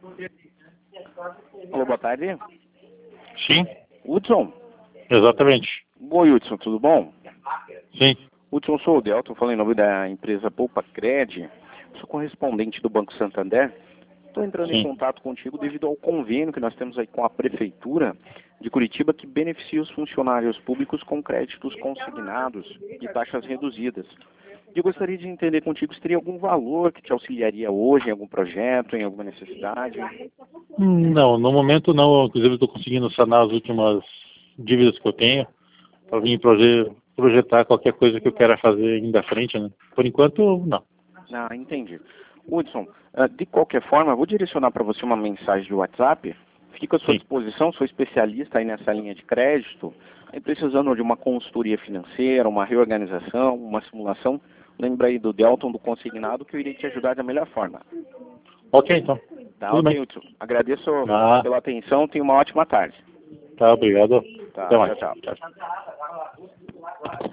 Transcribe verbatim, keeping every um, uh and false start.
Alô, boa tarde. Sim, Hudson? exatamente. Oi, Hudson, tudo bom? Sim, Hudson, sou o Delton, falando em nome da empresa Poupa Cred, sou correspondente do Banco Santander. Estou entrando em sim. contato contigo devido ao convênio que nós temos aí com a Prefeitura de Curitiba, que beneficia os funcionários públicos com créditos consignados e taxas reduzidas. E eu gostaria de entender contigo se teria algum valor que te auxiliaria hoje em algum projeto, em alguma necessidade. Hum, Não, no momento não. Inclusive estou conseguindo sanar as últimas dívidas que eu tenho para vir proje projetar qualquer coisa que eu queira fazer ainda à frente, né? Por enquanto, não. Ah, entendi. Hudson, ah, de qualquer forma, eu vou direcionar para você uma mensagem de WhatsApp. Fico à sua Sim. disposição, sou especialista aí nessa linha de crédito. Aí precisando de uma consultoria financeira, uma reorganização, uma simulação, lembra aí do Delton, do consignado, que eu irei te ajudar da melhor forma. Ok, então. Tá, Tudo ok, bem. Hudson. Agradeço Ah, pela atenção, tenha uma ótima tarde. tá, obrigado. Tá, Até mais. tchau, tchau. tchau.